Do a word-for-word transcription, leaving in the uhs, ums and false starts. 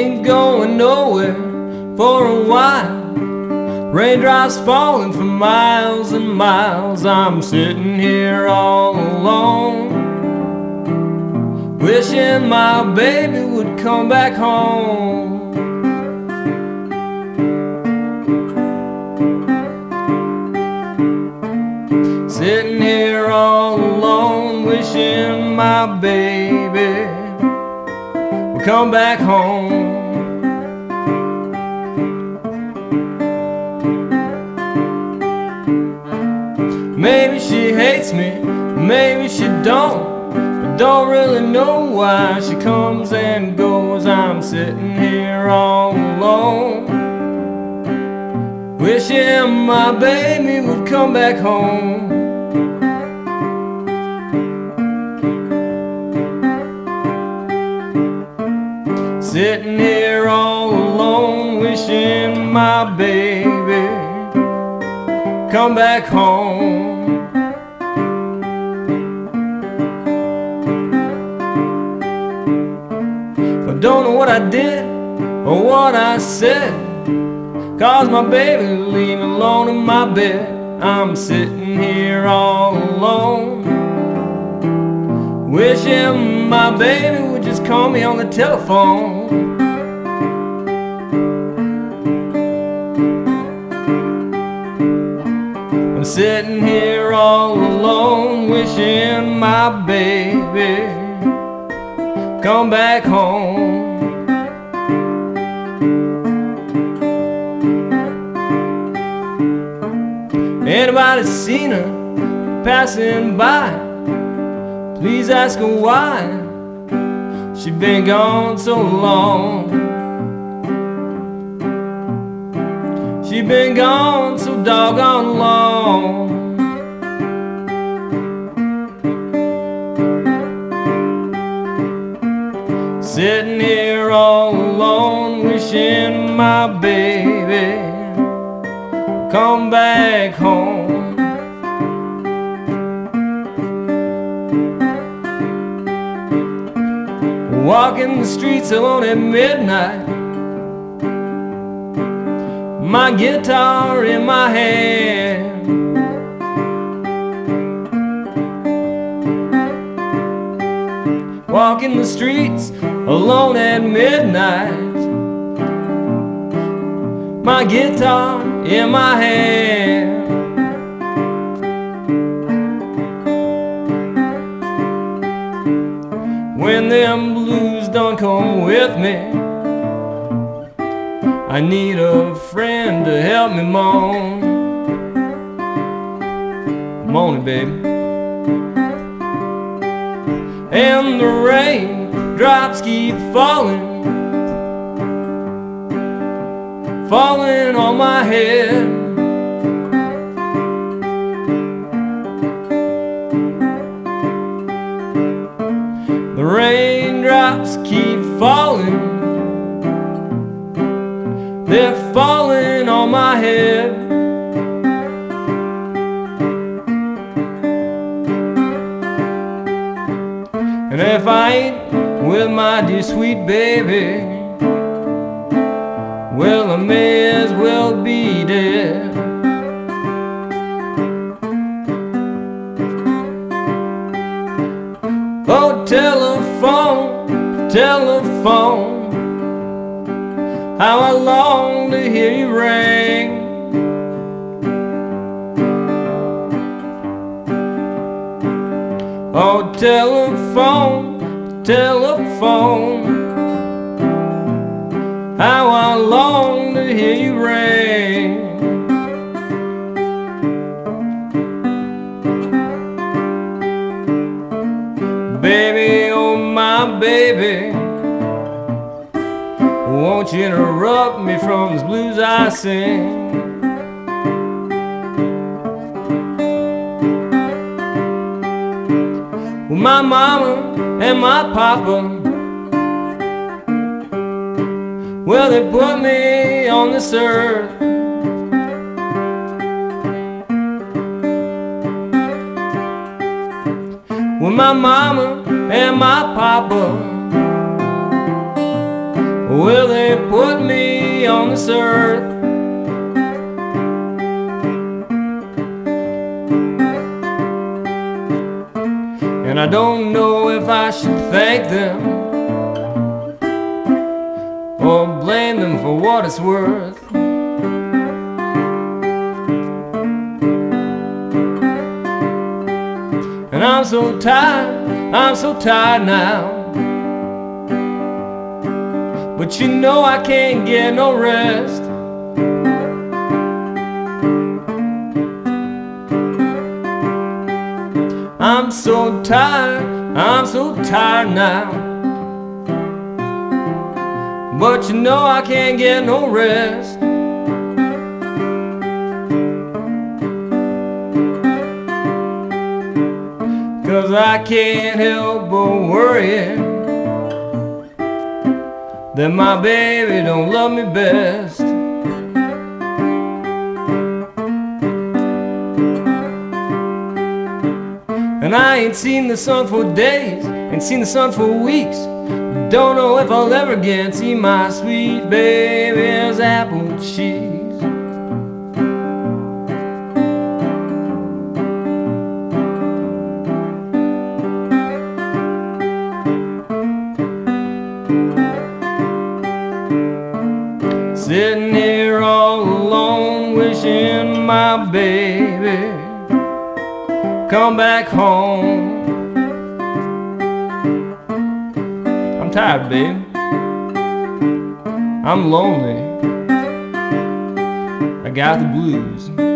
ain't going nowhere for a while. Raindrops falling for miles and miles. I'm sitting here all alone, wishing my baby would come back home. Sitting here all alone, wishing my baby would come back home. Maybe she hates me, maybe she don't, but don't really know why she comes and goes. I'm sitting here all alone, wishing my baby would come back home. Sitting here all alone, wishing my baby come back home. I don't know what I did or what I said, caused my baby to leave me alone in my bed. I'm sitting here all alone, wishing my baby would just call me on the telephone. I'm sitting here all alone, wishing my baby come back home. Anybody seen her passing by? Please ask her why she been gone so long. She been gone so doggone long. Sitting here all alone, wishing my baby come back home. Walking the streets alone at midnight, my guitar in my hand. Walking the streets alone at midnight, my guitar in my hand. When them blues don't come with me, I need a friend to help me moan. Moan it, baby. And the rain drops keep falling, falling on my head. The raindrops keep falling, they're falling on my head. And if I ain't with my dear sweet baby, well, I may as well be dead. Oh, telephone, telephone, how I long to hear you ring. Oh, telephone, telephone, how I long to hear you ring. Baby, oh my baby, won't you interrupt me from these blues I sing? Well, my mama and my papa, well, they put me on this earth. Well, my mama and my papa, will they put me on this earth? And I don't know if I should thank them or blame them for what it's worth. And I'm so tired, I'm so tired now. But you know I can't get no rest. I'm so tired, I'm so tired now. But you know I can't get no rest. Cause I can't help but worrying that my baby don't love me best. And I ain't seen the sun for days, ain't seen the sun for weeks. Don't know if I'll ever again see my sweet baby's apple cheeks. Sitting here all alone, wishing my baby come back home. I'm tired, babe. I'm lonely. I got the blues.